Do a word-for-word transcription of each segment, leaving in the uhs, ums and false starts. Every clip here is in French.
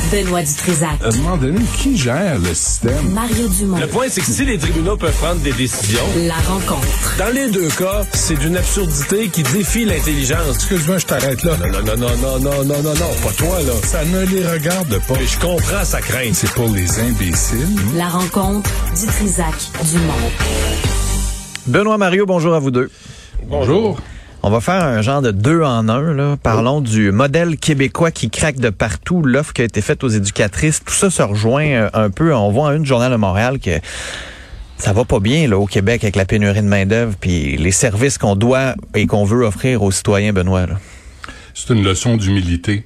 Benoît Dutrisac. À un moment donné, qui gère le système? Mario Dumont. Le point, c'est que si les tribunaux peuvent prendre des décisions... La rencontre. Dans les deux cas, c'est d'une absurdité qui défie l'intelligence. Excuse-moi, je t'arrête là. Non, non, non, non, non, non, non, non, non, pas toi, là. Ça ne les regarde pas. Mais je comprends sa crainte. C'est pour les imbéciles. La rencontre Dutrisac-Dumont. Benoît, Mario, bonjour à vous deux. Bonjour. On va faire un genre de deux en un, là. Parlons du modèle québécois qui craque de partout, l'offre qui a été faite aux éducatrices. Tout ça se rejoint un peu. On voit en une Journal de Montréal que ça va pas bien là au Québec avec la pénurie de main-d'œuvre puis les services qu'on doit et qu'on veut offrir aux citoyens, Benoît. Là. C'est une leçon d'humilité.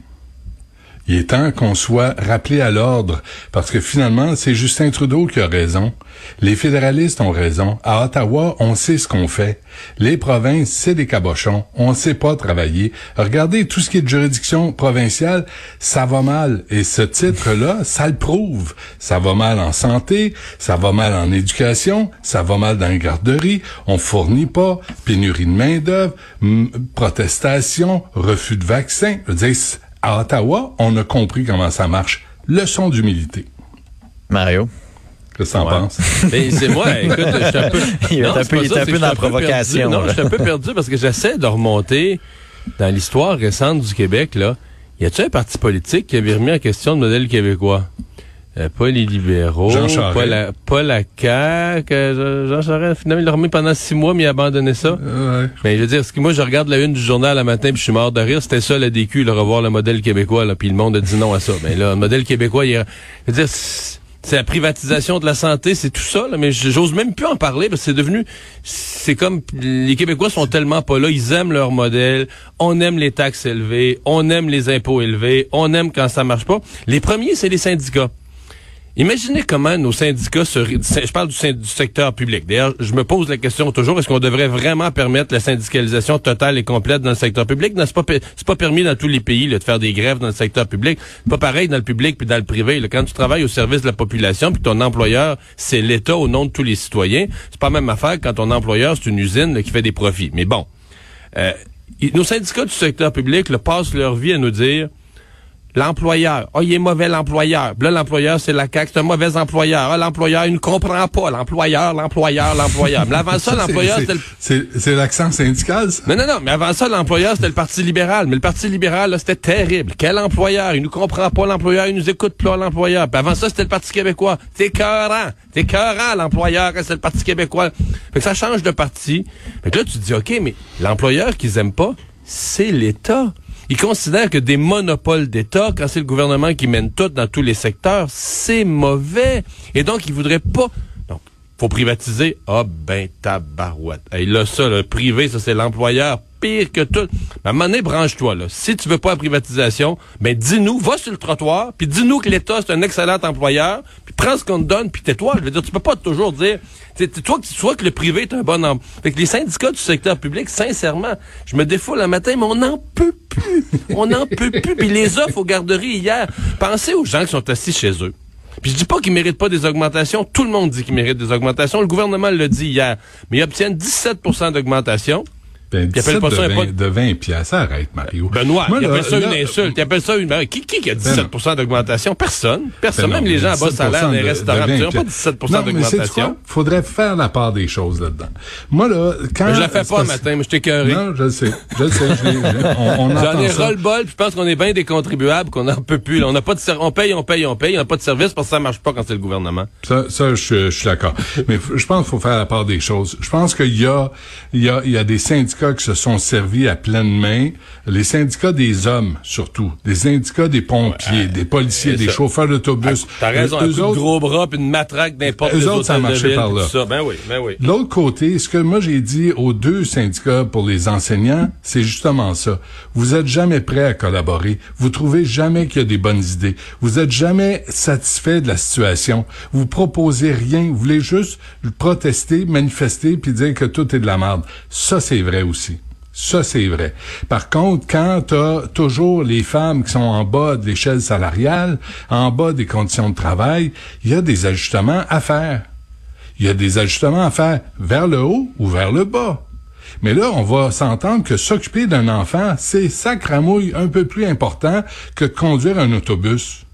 Il est temps qu'on soit rappelé à l'ordre, parce que finalement, c'est Justin Trudeau qui a raison. Les fédéralistes ont raison. À Ottawa, on sait ce qu'on fait. Les provinces, c'est des cabochons. On sait pas travailler. Regardez, tout ce qui est de juridiction provinciale, ça va mal. Et ce titre-là, ça le prouve. Ça va mal en santé, ça va mal en éducation, ça va mal dans les garderies, on fournit pas, pénurie de main-d'œuvre, m- protestation, refus de vaccins. Je veux dire, à Ottawa, on a compris comment ça marche. Leçon d'humilité. Mario. Qu'est-ce que t'en ouais. penses? Mais c'est moi, écoute, je suis un peu... Il est non, un peu, il est ça, un peu dans la provocation. Perdu. Non, là. je suis un peu perdu parce que j'essaie de remonter dans l'histoire récente du Québec, là. Y a-t-il un parti politique qui avait remis en question le modèle québécois? Euh, pas les libéraux, Jean Charest. pas la, pas la C A Q. Euh, Jean Charest, finalement, il l'a remis pendant six mois, mais il a abandonné ça. Euh, ouais. Mais je veux dire, ce que moi, je regarde la une du journal le matin, puis je suis mort de rire, c'était ça, la D Q, le revoir le modèle québécois, là, puis le monde a dit non à ça. Mais là, le modèle québécois, il est, je veux dire, c'est la privatisation de la santé, c'est tout ça, là, mais j'ose même plus en parler, parce que c'est devenu, c'est comme, les Québécois sont tellement pas là, ils aiment leur modèle, on aime les taxes élevées, on aime les impôts élevés, on aime quand ça marche pas. Les premiers, c'est les syndicats. Imaginez comment nos syndicats se... Je parle du, du secteur public. D'ailleurs, je me pose la question toujours, est-ce qu'on devrait vraiment permettre la syndicalisation totale et complète dans le secteur public? Non, c'est pas, c'est pas permis dans tous les pays là, de faire des grèves dans le secteur public. C'est pas pareil dans le public puis dans le privé. Là. Quand tu travailles au service de la population puis ton employeur, c'est l'État au nom de tous les citoyens, c'est pas la même affaire que quand ton employeur, c'est une usine là, qui fait des profits. Mais bon, euh, nos syndicats du secteur public là, passent leur vie à nous dire... L'employeur, ah, oh, il est mauvais l'employeur. Là, l'employeur, c'est la C A Q, c'est un mauvais employeur. Ah, l'employeur, il ne comprend pas. L'employeur, l'employeur, l'employeur. Mais avant ça, ça l'employeur, c'est, c'était le... C'est, c'est l'accent syndical, ça? Non, non, non, mais avant ça, l'employeur, c'était le Parti libéral. Mais le Parti libéral, là, c'était terrible. Quel employeur? Il nous comprend pas, l'employeur, il nous écoute pas, l'employeur. Puis avant ça, c'était le Parti québécois. C'est écœurant. C'est écœurant, l'employeur, c'est le Parti québécois. Fait que ça change de parti. Fait que là, tu te dis, OK, mais l'employeur qu'ils aiment pas, c'est l'État. Ils considèrent que des monopoles d'État, quand c'est le gouvernement qui mène tout dans tous les secteurs, c'est mauvais. Et donc, ils voudraient pas... Donc, faut privatiser. Ah ben, tabarouette. Hey, là, ça, le privé, ça, c'est l'employeur. Pire que tout. Mais à un moment donné, branche-toi, là. Si tu veux pas la privatisation, ben, dis-nous, va sur le trottoir, puis dis-nous que l'État, c'est un excellent employeur, puis prends ce qu'on te donne, puis tais-toi. Je veux dire, tu peux pas toujours dire, tu toi, que tu sois que le privé est un bon emploi. Fait que les syndicats du secteur public, sincèrement, je me défoule le matin, mais on n'en peut plus. On n'en peut plus. Puis les offres aux garderies hier, pensez aux gens qui sont assis chez eux. Puis je dis pas qu'ils méritent pas des augmentations. Tout le monde dit qu'ils méritent des augmentations. Le gouvernement l'a dit hier. Mais ils obtiennent dix-sept pour cent d'augmentation. Ben, il appelle pas ça de, un vingt, de vingt piastres, arrête, Mario. Benoît, Moi, il là, appelle ça là, une insulte. Il appelle ça une... Ben, qui, qui qui a dix-sept pour cent d'augmentation? Personne. Personne. Ben non, Même les gens à bas salaire dans les de, restaurants. de ils n'ont pas dix-sept pour cent non, d'augmentation. Mais faudrait faire la part des choses là-dedans. Moi, là, quand... Mais je la fais pas le matin, mais je t'ai écœuré. Non, je le sais. Je le sais. Je l'ai, on, on J'en ai ça. ras-le-bol, puis je pense qu'on est bien des contribuables, qu'on n'en peut plus. Là. On n'a pas de ser... on paye, on paye, on paye. On n'a pas de service parce que ça marche pas quand c'est le gouvernement. Ça, ça, je, je suis d'accord. Mais je pense qu'il faut faire la part des choses. Je pense qu'il y a, il y a, il y a des syndicats qui se sont servis à pleine main, les syndicats des hommes, surtout, des syndicats des pompiers, ouais, des policiers, des ça. chauffeurs d'autobus. Ah, t'as raison, eux, un coup autres, de gros bras puis une matraque n'importe eux autres, ça marchait par là. Ça. Ben oui, ben oui. L'autre côté, ce que moi j'ai dit aux deux syndicats pour les enseignants, c'est justement ça. Vous êtes jamais prêts à collaborer. Vous trouvez jamais qu'il y a des bonnes idées. Vous êtes jamais satisfait de la situation. Vous proposez rien. Vous voulez juste protester, manifester puis dire que tout est de la merde. Ça, c'est vrai aussi. Ça, c'est vrai. Par contre, quand t'as toujours les femmes qui sont en bas de l'échelle salariale, en bas des conditions de travail, il y a des ajustements à faire. Il y a des ajustements à faire vers le haut ou vers le bas. Mais là, on va s'entendre que s'occuper d'un enfant, c'est sacramouille un peu plus important que de conduire un autobus.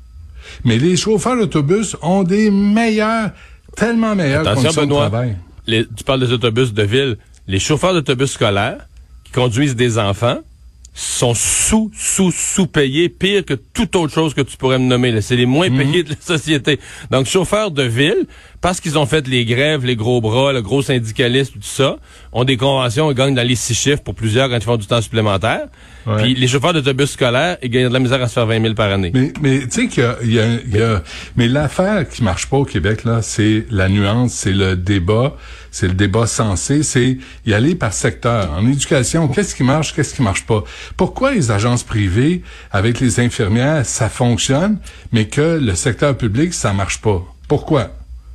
Mais les chauffeurs d'autobus ont des meilleurs, tellement meilleures Attention, conditions Benoît, de travail. Les, tu parles des autobus de ville. Les chauffeurs d'autobus scolaires qui conduisent des enfants sont sous, sous, sous-payés, pire que toute autre chose que tu pourrais me nommer. Là. C'est les moins mmh. payés de la société. Donc, chauffeurs de ville, parce qu'ils ont fait les grèves, les gros bras, le gros syndicalisme, tout ça, ont des conventions, ils gagnent dans les six chiffres pour plusieurs quand ils font du temps supplémentaire. Ouais. Puis les chauffeurs d'autobus scolaires, ils gagnent de la misère à se faire vingt mille par année. Mais, mais tu sais qu'il y a, il y a, il y a, mais l'affaire qui marche pas au Québec, là, c'est la nuance, c'est le débat, c'est le débat sensé, c'est y aller par secteur. En éducation, qu'est-ce qui marche, qu'est-ce qui marche pas? Pourquoi les agences privées, avec les infirmières, ça fonctionne, mais que le secteur public, ça marche pas? Pourquoi?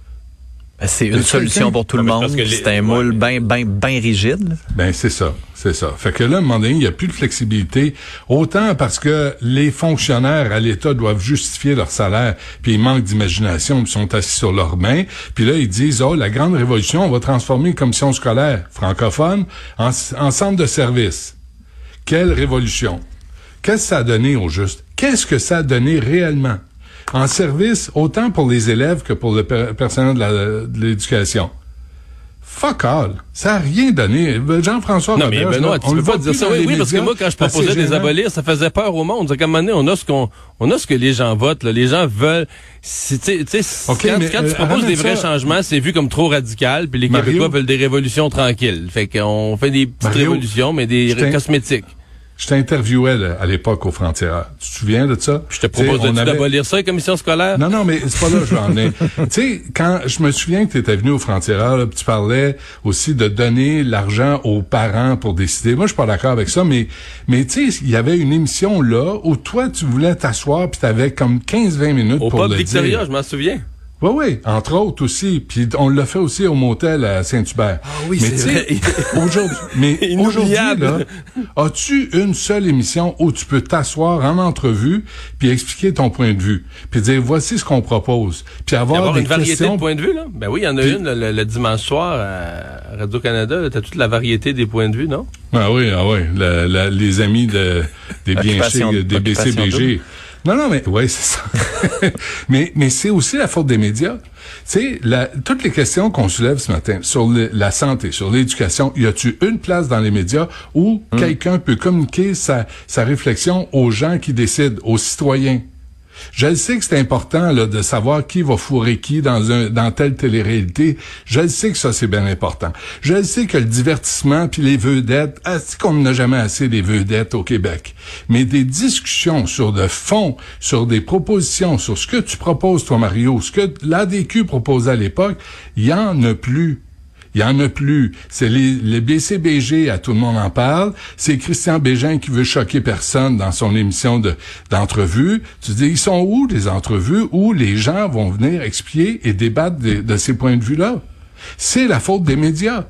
C'est une solution pour tout le monde. Les, c'est un moule bien, bien, bien rigide. Ben, c'est ça. C'est ça. Fait que là, à un moment donné, il n'y a plus de flexibilité. Autant parce que les fonctionnaires à l'État doivent justifier leur salaire, puis ils manquent d'imagination, ils sont assis sur leurs mains. Puis là, ils disent, oh, la grande révolution, on va transformer une commission scolaire francophone en, en centre de service. Quelle révolution! Qu'est-ce que ça a donné au juste? Qu'est-ce que ça a donné réellement? En service, autant pour les élèves que pour le per- personnel de, la, de l'éducation. Fuck all. Ça n'a rien donné. Jean-François Non, Robert, mais Benoît, là, tu peux pas dire ça. Oui, oui, parce que moi, quand je proposais de les abolir, ça faisait peur au monde. C'est qu'à un moment donné, on a ce qu'on, on a ce que les gens votent, là. Les gens veulent, tu sais, okay, quand, quand euh, tu proposes des vrais ça, changements, c'est vu comme trop radical, puis les Mario, Québécois veulent des révolutions tranquilles. Fait qu'on fait des petites Mario, révolutions, mais des cosmétiques. Je t'interviewais là, à l'époque aux Frontières. Tu te souviens de ça? Je te propose de avait... d'abolir ça, les commissions scolaires? Non, non, mais c'est pas là que je vais en venir. Tu sais, quand je me souviens que tu étais venu aux Frontières, là, tu parlais aussi de donner l'argent aux parents pour décider. Moi, je suis pas d'accord avec ça, mais mais tu sais, il y avait une émission là où toi, tu voulais t'asseoir puis t'avais comme quinze vingt minutes au pour le Victoria, dire. Je m'en souviens. Oui, oui, entre autres aussi. Puis on l'a fait aussi au motel à Saint-Hubert. Ah oui, mais c'est vrai. aujourd'hui, mais aujourd'hui, là, as-tu une seule émission où tu peux t'asseoir en entrevue puis expliquer ton point de vue, puis dire voici ce qu'on propose, puis avoir, avoir des une variété questions... de points de vue là. Ben oui, il y en a puis... une le, le, le dimanche soir à Radio-Canada. T'as toute la variété des points de vue, non? Ah oui, ah oui, la, la, les amis de des bienchés, des B C B G. Non, non, mais ouais, c'est ça. mais mais c'est aussi la faute des médias. Tu sais, toutes les questions qu'on soulève ce matin sur le, la santé, sur l'éducation, y a-tu une place dans les médias où hum. quelqu'un peut communiquer sa, sa réflexion aux gens qui décident, aux citoyens? Je le sais que c'est important là de savoir qui va fourrer qui dans un dans telle télé-réalité. Je le sais que ça c'est bien important. Je le sais que le divertissement puis les vedettes, est-ce qu'on n'a jamais assez des vedettes au Québec. Mais des discussions sur le fond, sur des propositions, sur ce que tu proposes toi Mario, ce que l'A D Q proposait à l'époque, il y en a plus. Il y en a plus. C'est les, les B C B G, à tout le monde en parle. C'est Christian Bégin qui veut choquer personne dans son émission de, d'entrevue. Tu dis, ils sont où les entrevues où les gens vont venir expliquer et débattre de, de ces points de vue-là? C'est la faute des médias.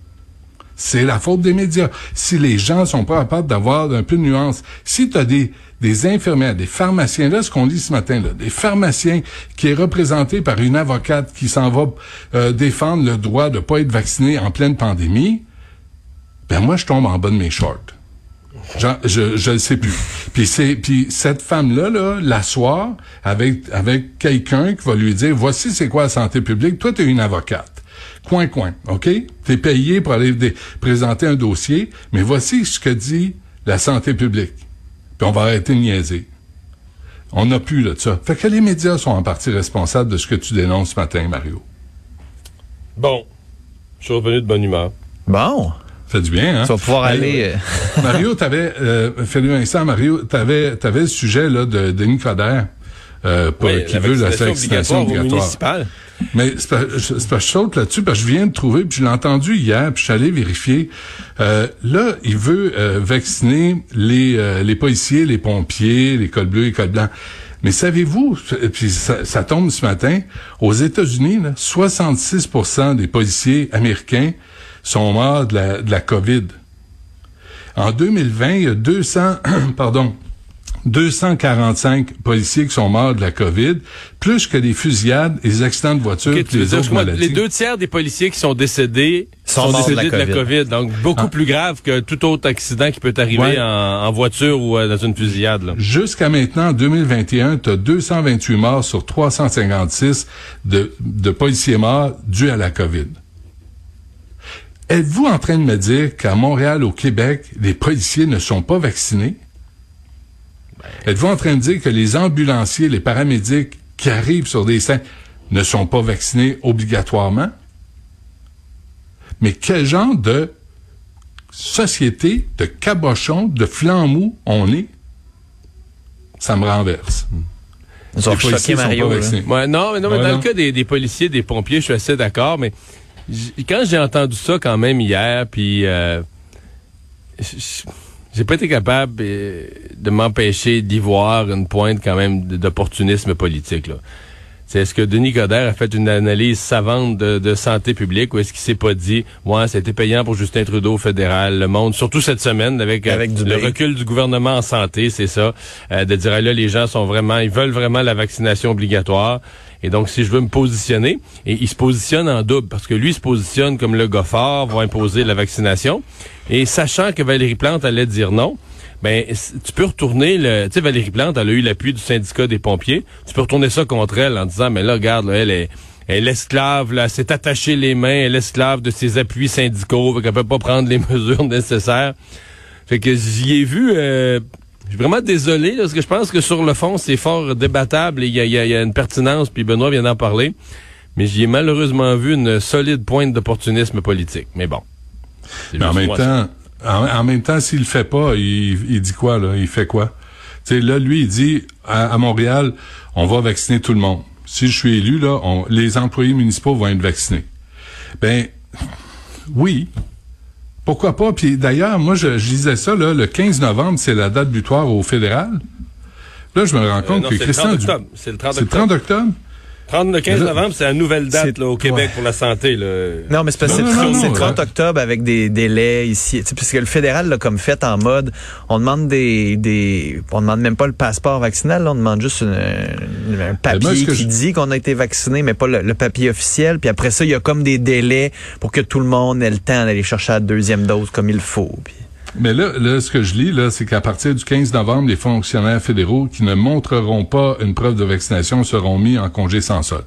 C'est la faute des médias. Si les gens sont pas capables d'avoir un peu de nuance, si tu as des des infirmières, des pharmaciens, là, ce qu'on lit ce matin, là, des pharmaciens qui est représenté par une avocate qui s'en va euh, défendre le droit de pas être vacciné en pleine pandémie, ben moi, je tombe en bas de mes shorts. Genre, je je le sais plus. Puis c'est puis cette femme-là, là, l'asseoir avec avec quelqu'un qui va lui dire, voici c'est quoi la santé publique. Toi, t'es une avocate. Coin, coin, OK? T'es payé pour aller dé- présenter un dossier, mais voici ce que dit la santé publique. Puis on va arrêter de niaiser. On n'a plus là, de ça. Fait que les médias sont en partie responsables de ce que tu dénonces ce matin, Mario. Bon. Je suis revenu de bonne humeur. Bon. Ça fait du bien, hein? Tu vas pouvoir Mario, aller... Euh... Mario, t'avais... Euh, Fais-lui un instant, Mario, t'avais, t'avais le sujet là de Denis Coderre euh, pour, oui, qui veut la vaccination obligatoire. obligatoire. Mais c'est pas, c'est pas je saute là-dessus parce que je viens de trouver, puis je l'ai entendu hier, puis je suis allé vérifier. Euh, là, il veut euh, vacciner les euh, les policiers, les pompiers, les cols bleus, les cols blancs. Mais savez-vous, puis ça, ça tombe ce matin, aux États-Unis, là, soixante-six pour cent des policiers américains sont morts de la, de la COVID. En deux mille vingt, il y a deux cents, pardon, deux cent quarante-cinq policiers qui sont morts de la COVID, plus que des fusillades et des accidents de voiture Okay, et les autres moi, maladies. les deux tiers des policiers qui sont décédés sont, sont morts décédés de la de la COVID. Donc, beaucoup Ah. plus grave que tout autre accident qui peut arriver Ouais. en, en voiture ou euh, dans une fusillade. Là. Jusqu'à maintenant, en deux mille vingt et un, tu as deux cent vingt-huit morts sur trois cent cinquante-six de, de policiers morts dus à la COVID. Êtes-vous en train de me dire qu'à Montréal, au Québec, les policiers ne sont pas vaccinés? Ben... Êtes-vous en train de dire que les ambulanciers, les paramédics qui arrivent sur des scènes ne sont pas vaccinés obligatoirement? Mais quel genre de société, de cabochon, de flanc mou on est? Ça me renverse. Ils ont choqué Mario. Ouais, non, mais non, mais ouais, dans non. le cas des, des policiers, des pompiers, je suis assez d'accord, mais j- quand j'ai entendu ça quand même hier, puis euh, j- j'ai pas été capable euh, de m'empêcher d'y voir une pointe quand même d'opportunisme politique, là. C'est est-ce que Denis Coderre a fait une analyse savante de, de santé publique ou est-ce qu'il s'est pas dit, ouais, ça a été payant pour Justin Trudeau au fédéral, le monde, surtout cette semaine avec, avec euh, le recul du gouvernement en santé, c'est ça, euh, de dire, là, les gens sont vraiment, ils veulent vraiment la vaccination obligatoire. Et donc, si je veux me positionner, et il se positionne en double, parce que lui se positionne comme le gars fort, va imposer la vaccination, et sachant que Valérie Plante allait dire non, ben, tu peux retourner le, tu sais, Valérie Plante, elle a eu l'appui du syndicat des pompiers. Tu peux retourner ça contre elle en disant, mais là, regarde, là, elle est, elle est esclave, là, elle s'est attachée les mains, elle est esclave de ses appuis syndicaux, fait qu'elle peut pas prendre les mesures nécessaires. Fait que j'y ai vu, euh, je suis vraiment désolé, là, parce que je pense que sur le fond, c'est fort débattable et il y a, y, a, y a une pertinence, puis Benoît vient d'en parler. Mais j'y ai malheureusement vu une solide pointe d'opportunisme politique. Mais bon. Mais en même temps, En, en même temps, s'il le fait pas, il, il dit quoi, là? Il fait quoi? Tu sais, là, lui, il dit, à, à Montréal, on va vacciner tout le monde. Si je suis élu, là, on, les employés municipaux vont être vaccinés. Ben, oui. Pourquoi pas? Puis d'ailleurs, moi, je, je disais ça, là, le quinze novembre, c'est la date butoir au fédéral. Là, je me rends compte euh, non, que c'est Christian... le trente octobre. C'est le trente octobre. C'est le trente octobre? trente, le quinze novembre, c'est la nouvelle date là, au Québec ouais. pour la santé. Là. Non, mais c'est parce que non, c'est non, trente, non, c'est non, trente ouais. octobre avec des délais ici. Puisque le fédéral l'a comme fait en mode, on demande des, des, on demande même pas le passeport vaccinal, là, on demande juste une, une, un papier moi, qui je... dit qu'on a été vacciné, mais pas le, le papier officiel. Puis après ça, il y a comme des délais pour que tout le monde ait le temps d'aller chercher la deuxième dose comme il faut. Puis... Mais là, là, ce que je lis, là, c'est qu'à partir du quinze novembre, les fonctionnaires fédéraux qui ne montreront pas une preuve de vaccination seront mis en congé sans solde.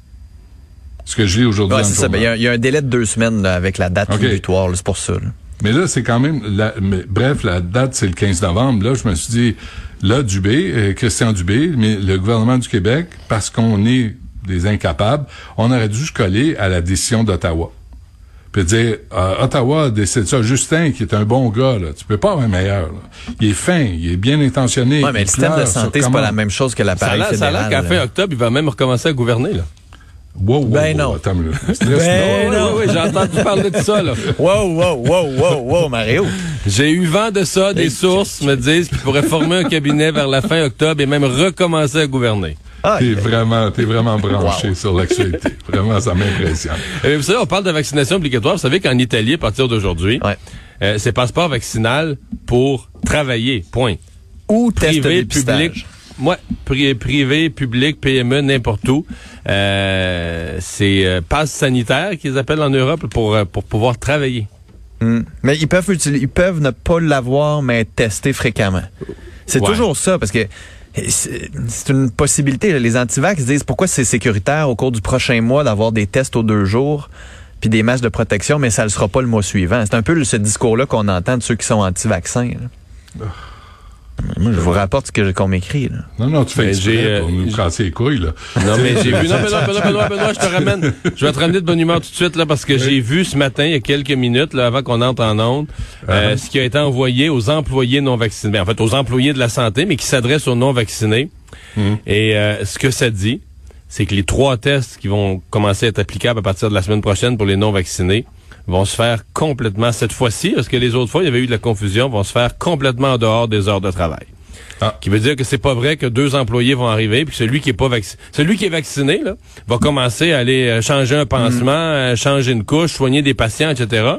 Ce que je lis aujourd'hui. Ouais, dans c'est le ça. Ben, il journal. y, y a un délai de deux semaines là, avec la date Okay. butoir, là, c'est pour ça. Là. Mais là, c'est quand même... La, mais, bref, la date, c'est le quinze novembre. Là, je me suis dit, là, Dubé, euh, Christian Dubé, mais le gouvernement du Québec, parce qu'on est des incapables, on aurait dû se coller à la décision d'Ottawa. Puis dire, euh, Ottawa décide ça. Justin, qui est un bon gars, là, tu peux pas avoir un meilleur. Là. Il est fin, il est bien intentionné. Ouais, mais il le système de pleure santé, sur c'est pas comment- la même chose que Ça a l'appareil l'air, ça a fédéral. l'air qu'à fin là. octobre, il va même recommencer à gouverner. Là. Wow, wow, Ben wow, non. attends, là. Stress, Ben non. non. Oui, oui, oui, j'ai entendu parler de ça. Là. Wow, wow, wow, wow, wow, Mario. J'ai eu vent de ça, des sources me disent qu'il pourrait former un cabinet vers la fin octobre et même recommencer à gouverner. Ah, T'es vraiment, t'es vraiment branché Wow. sur l'actualité. Vraiment, ça m'impressionne. Euh, vous savez, on parle de vaccination obligatoire. Vous savez qu'en Italie, à partir d'aujourd'hui, Ouais. euh, c'est passeport vaccinal pour travailler. Point. Ou test de Privé, dépistage. public. Ouais, pri- privé, public, P M E, n'importe où. Euh, c'est euh, passe sanitaire qu'ils appellent en Europe pour, euh, pour pouvoir travailler. Hmm. Mais ils peuvent utiliser, ils peuvent ne pas l'avoir, mais être testés fréquemment. C'est Ouais. toujours ça, parce que c'est c'est une possibilité. Là. Les antivax disent pourquoi c'est sécuritaire au cours du prochain mois d'avoir des tests aux deux jours puis des masques de protection, mais ça ne le sera pas le mois suivant. C'est un peu le- ce discours-là qu'on entend de ceux qui sont anti-vaccins. là. Moi, je vous rapporte ce que qu'on m'écrit. Là. Non, non, tu fais Mais exprès j'ai, euh, pour nous j'ai- casser les couilles, là. Non, mais j'ai vu. Non, Benoît, Benoît, Benoît, Benoît, je te ramène. Je vais te ramener de bonne humeur tout de suite, là, parce que j'ai vu ce matin, il y a quelques minutes, là, avant qu'on entre en onde, euh, Uh-huh. ce qui a été envoyé aux employés non vaccinés. En fait, aux employés de la santé, mais qui s'adressent aux non vaccinés. Mm. Et euh, ce que ça dit, c'est que les trois tests qui vont commencer à être applicables à partir de la semaine prochaine pour les non vaccinés vont se faire complètement cette fois-ci, parce que les autres fois, il y avait eu de la confusion, vont se faire complètement en dehors des heures de travail. Ah. Qui veut dire que c'est pas vrai que deux employés vont arriver puis celui qui est pas vacciné, celui qui est vacciné là, va commencer à aller euh, changer un pansement, euh, changer une couche, soigner des patients, et cetera.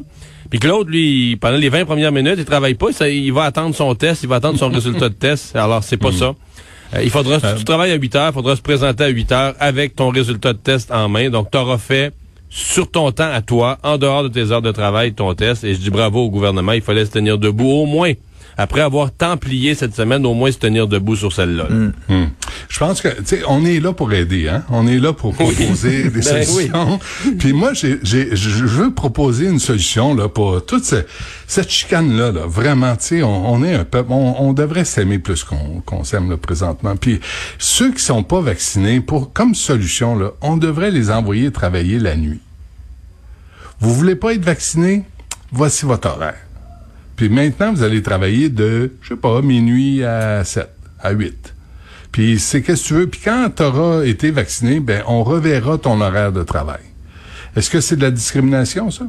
Puis que l'autre, lui, pendant les vingt premières minutes, il travaille pas, ça, il va attendre son test, il va attendre son résultat de test. Alors, c'est pas mmh. ça. Euh, il faudra, si tu travailles à huit heures, il faudra se présenter à huit heures avec ton résultat de test en main. Donc, tu auras fait sur ton temps à toi, en dehors de tes heures de travail, ton test. Et je dis bravo au gouvernement, il fallait se tenir debout au moins. Après avoir tant plié cette semaine, au moins se tenir debout sur celle-là. Là. Mmh. Mmh. Je pense que, tu sais, on est là pour aider, hein. On est là pour proposer oui. des ben solutions. Oui. Puis moi, j'ai, j'ai, je veux proposer une solution là pour toute ce, cette chicane-là. Là. Vraiment, tu sais, on, on est un peuple, on, on devrait s'aimer plus qu'on, qu'on s'aime là, présentement. Puis ceux qui sont pas vaccinés, pour comme solution là, on devrait les envoyer travailler la nuit. Vous voulez pas être vacciné? Voici votre horaire. Puis maintenant, vous allez travailler de, je sais pas, minuit à sept, à huit. Puis c'est qu'est-ce que tu veux. Puis quand tu auras été vacciné, ben on reverra ton horaire de travail. Est-ce que c'est de la discrimination, ça?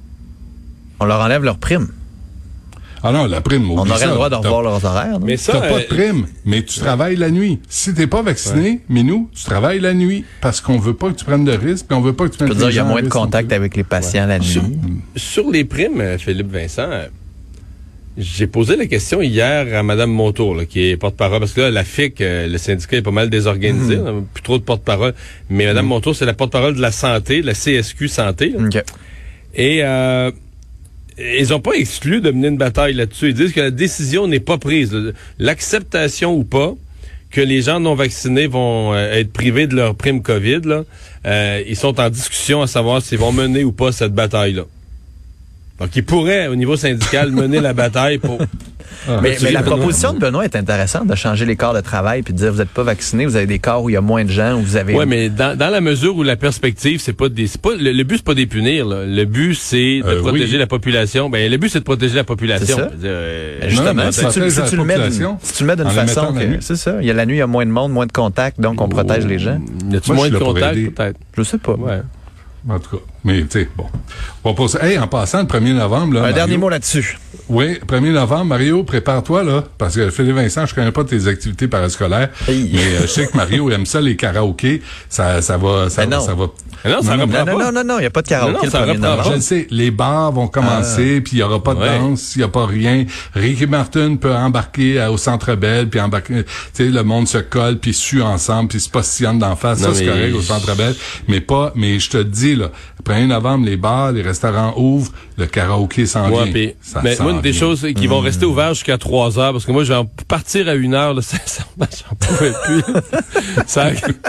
On leur enlève leur prime. Ah non, la prime, on aurait ça. le droit de revoir leurs horaires. Non? Mais ça, t'as euh, pas de prime, mais tu ouais. travailles la nuit. Si t'es pas vacciné, ouais. mais nous, tu travailles la nuit parce qu'on veut pas que tu prennes de risques, puis on veut pas que tu prennes de risques. Il y a moins de contact avec les patients ouais. la nuit. Sur, sur les primes, Philippe Vincent, j'ai posé la question hier à Mme Montour, là, qui est porte-parole, parce que là, la F I C, euh, le syndicat est pas mal désorganisé, mmh. plus trop de porte-parole, mais Mme mmh. Montour, c'est la porte-parole de la santé, de la C S Q Santé. Là. Okay. Et euh, ils ont pas exclu de mener une bataille là-dessus. Ils disent que la décision n'est pas prise. Là. L'acceptation ou pas que les gens non vaccinés vont euh, être privés de leur prime COVID, là, euh, ils sont en discussion à savoir s'ils vont mener ou pas cette bataille-là. Donc, il pourrait, au niveau syndical, mener la bataille pour... Ah, mais, mais la proposition de Benoît est intéressante de changer les corps de travail puis de dire vous n'êtes pas vacciné, vous avez des corps où il y a moins de gens, où vous avez... Oui, mais dans, dans la mesure où la perspective, c'est pas des... C'est pas, le, le but, c'est pas des punir. Là. Le but, c'est de euh, protéger oui. la population. Ben, le but, c'est de protéger la population. C'est ça. Dire, euh, justement, non, si, tu, si, tu le mets d'une, si tu le mets d'une façon... Que, c'est ça. Il y a la nuit, il y a moins de monde, moins de contact, donc on oh, protège les gens. Y a-tu moins de contact, peut-être? Je sais pas. Ouais. En tout cas, mais tu sais, bon. On va passer. Hey, en passant, le premier novembre, là. Un Mario, dernier mot là-dessus. Oui, premier novembre, Mario, prépare-toi, là. Parce que Philippe Vincent, je connais pas tes activités parascolaires. Hey. Mais euh, je sais que Mario aime ça, les karaokés. Ça, ça va, ça, non. ça va. Non, ça non, non, non, non, non, non, il n'y a pas de karaoké non, non, le premier novembre. Je le sais, les bars vont commencer, ah. puis il n'y aura pas de ouais. danse, il n'y a pas rien. Ricky Martin peut embarquer à, au Centre Bell, puis embarquer, tu sais, le monde se colle, puis sue ensemble, puis se postillonne d'en face. Non, ça, c'est correct au Centre Bell. Mais pas, mais je te dis, là, le premier novembre, les bars, les restaurants ouvrent, le karaoké s'en ouais, vient. Pis, ça mais moi, une des choses qui mmh. vont rester ouvertes jusqu'à trois heures, parce que moi, je vais en partir à une heure, là, ça, ça, j'en pouvais plus. ça...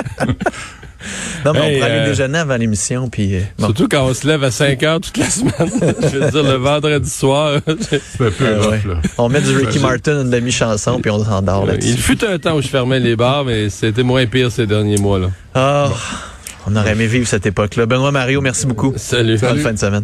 Non, mais hey, on prend euh, les déjeuners avant l'émission, puis... Euh, bon. Surtout quand on se lève à cinq heures toute la semaine. Je veux dire, le vendredi soir. C'est un peu euh, rough, ouais. là. On met du Ricky Martin, une demi-chanson, puis on s'endort euh, là-dessus. Il fut un temps où je fermais les bars, mais c'était moins pire ces derniers mois-là. Ah, oh, bon. On aurait aimé vivre cette époque-là. Benoît Mario, merci beaucoup. Salut. Bonne fin de semaine.